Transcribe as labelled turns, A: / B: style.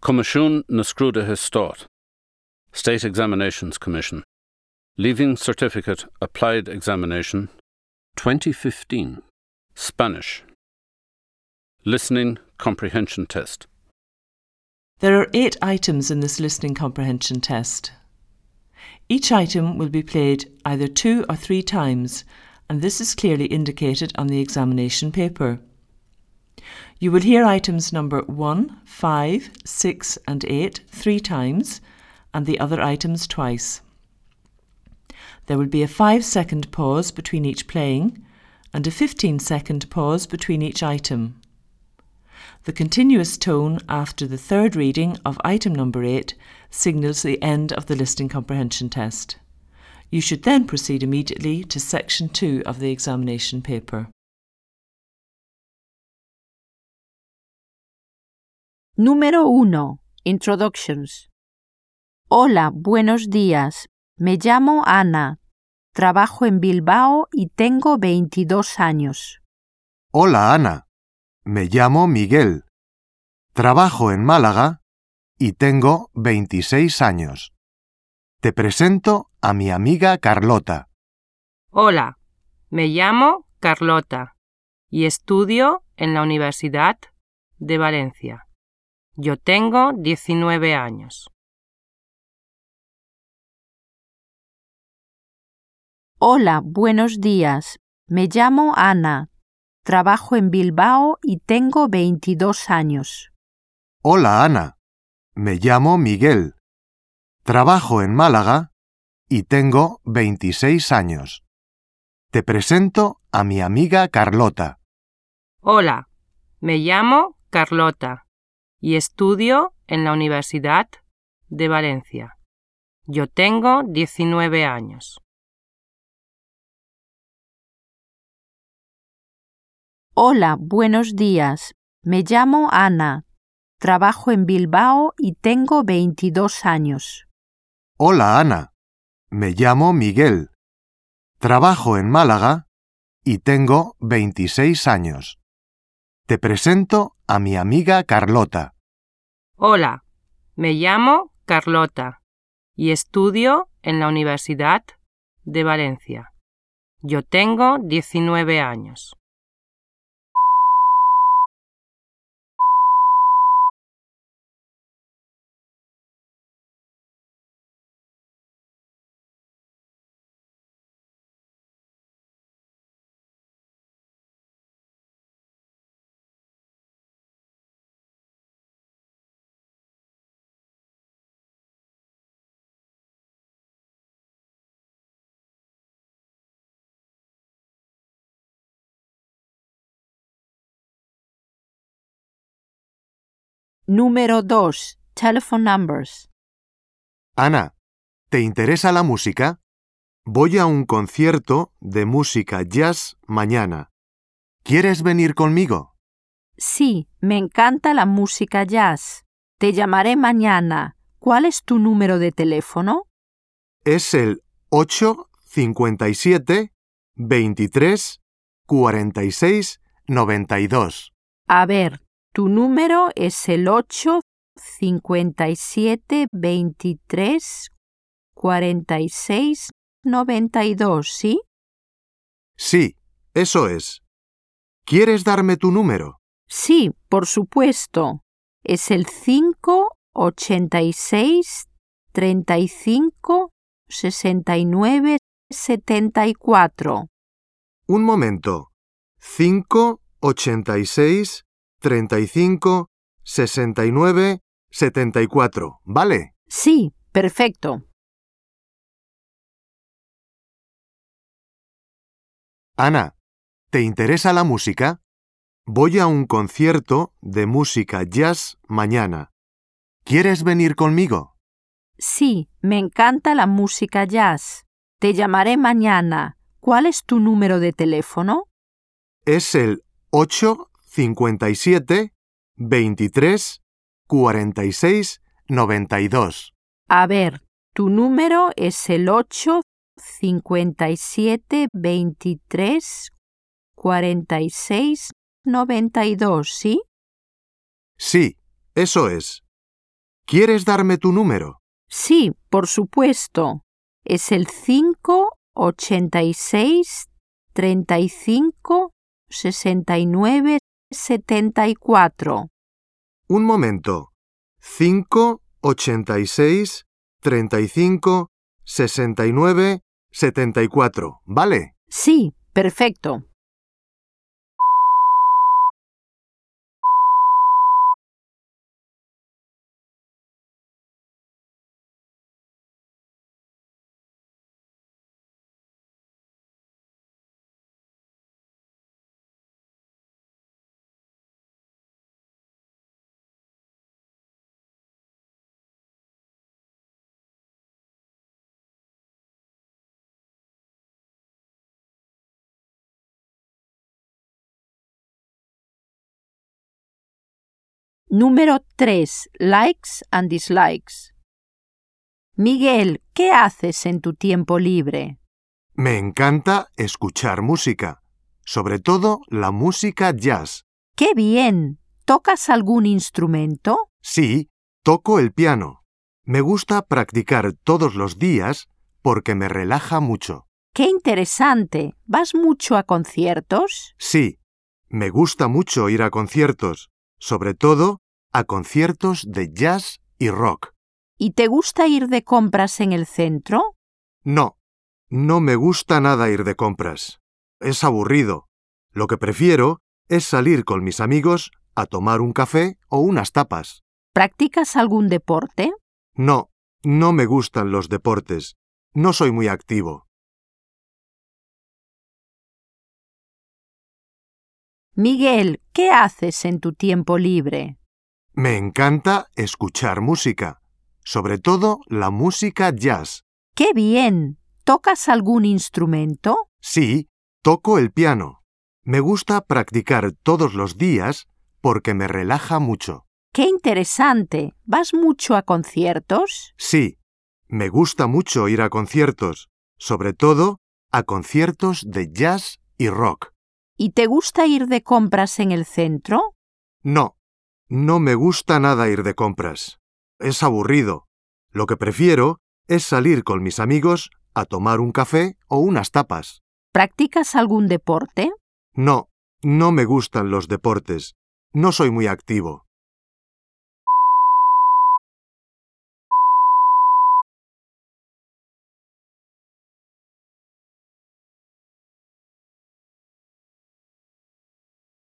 A: Comisiún na Scrúdathe Stáit, State Examinations Commission, Leaving Certificate Applied Examination, 2015, Spanish, Listening Comprehension Test.
B: There are 8 items in this listening comprehension test. Each item will be played either 2 or 3 times, and this is clearly indicated on the examination paper. You will hear items number 1, 5, 6 and 8 3 times, and the other items twice. There will be a 5-second pause between each playing, and a 15-second pause between each item. The continuous tone after the third reading of item number 8 signals the end of the listening comprehension test. You should then proceed immediately to section 2 of the examination paper.
C: Número 1. Introductions. Hola, buenos días. Me llamo Ana. Trabajo en Bilbao y tengo 22 años.
D: Hola, Ana. Me llamo Miguel. Trabajo en Málaga y tengo 26 años. Te presento a mi amiga Carlota.
E: Hola, me llamo Carlota y estudio en la Universidad de Valencia. Yo tengo 19 años.
C: Hola, buenos días. Me llamo Ana. Trabajo en Bilbao y tengo 22 años.
D: Hola, Ana. Me llamo Miguel. Trabajo en Málaga y tengo 26 años. Te presento a mi amiga Carlota.
E: Hola, me llamo Carlota y estudio en la Universidad de Valencia. Yo tengo 19 años.
C: Hola, buenos días. Me llamo Ana. Trabajo en Bilbao y tengo 22 años.
D: Hola, Ana. Me llamo Miguel. Trabajo en Málaga y tengo 26 años. Te presento a mi amiga Carlota.
E: Hola, me llamo Carlota y estudio en la Universidad de Valencia. Yo tengo 19 años.
C: Número 2. Telephone numbers.
D: Ana, ¿te interesa la música? Voy a un concierto de música jazz mañana. ¿Quieres venir conmigo?
C: Sí, me encanta la música jazz. Te llamaré mañana. ¿Cuál es tu número de teléfono?
D: Es el 857 23 46 92.
C: A ver, tu número es el 8 57 23 46 92, ¿sí?
D: Sí, eso es. ¿Quieres darme tu número?
C: Sí, por supuesto. Es el 5 86 35 69 74.
D: Un momento. 5 86 35 69 74, ¿vale?
C: Sí, perfecto.
D: Ana, ¿te interesa la música? Voy a un concierto de música jazz mañana. ¿Quieres venir conmigo?
C: Sí, me encanta la música jazz. Te llamaré mañana. ¿Cuál es tu número de teléfono?
D: Es el 857 23 46 92.
C: A ver, tu número es el 8 57 23 46 92, ¿sí?
D: Sí, eso es. ¿Quieres darme tu número?
C: Sí, por supuesto. Es el 586-35-69-74.
D: Un momento. 5, 86, 35, 69, 74. ¿Vale?
C: Sí, perfecto. Número 3. Likes and dislikes. Miguel, ¿qué haces en tu tiempo libre?
D: Me encanta escuchar música, sobre todo la música jazz.
C: ¡Qué bien! ¿Tocas algún instrumento?
D: Sí, toco el piano. Me gusta practicar todos los días porque me relaja mucho.
C: ¡Qué interesante! ¿Vas mucho a conciertos?
D: Sí, me gusta mucho ir a conciertos, sobre todo a conciertos de jazz y rock.
C: ¿Y te gusta ir de compras en el centro?
D: No, no me gusta nada ir de compras. Es aburrido. Lo que prefiero es salir con mis amigos a tomar un café o unas tapas.
C: ¿Practicas algún deporte?
D: No, no me gustan los deportes. No soy muy activo.
C: Miguel, ¿qué haces en tu tiempo libre?
D: Me encanta escuchar música, sobre todo la música jazz.
C: ¡Qué bien! ¿Tocas algún instrumento?
D: Sí, toco el piano. Me gusta practicar todos los días porque me relaja mucho.
C: ¡Qué interesante! ¿Vas mucho a conciertos?
D: Sí, me gusta mucho ir a conciertos, sobre todo a conciertos de jazz y rock.
C: ¿Y te gusta ir de compras en el centro?
D: No, no me gusta nada ir de compras. Es aburrido. Lo que prefiero es salir con mis amigos a tomar un café o unas tapas.
C: ¿Practicas algún deporte?
D: No, no me gustan los deportes. No soy muy activo.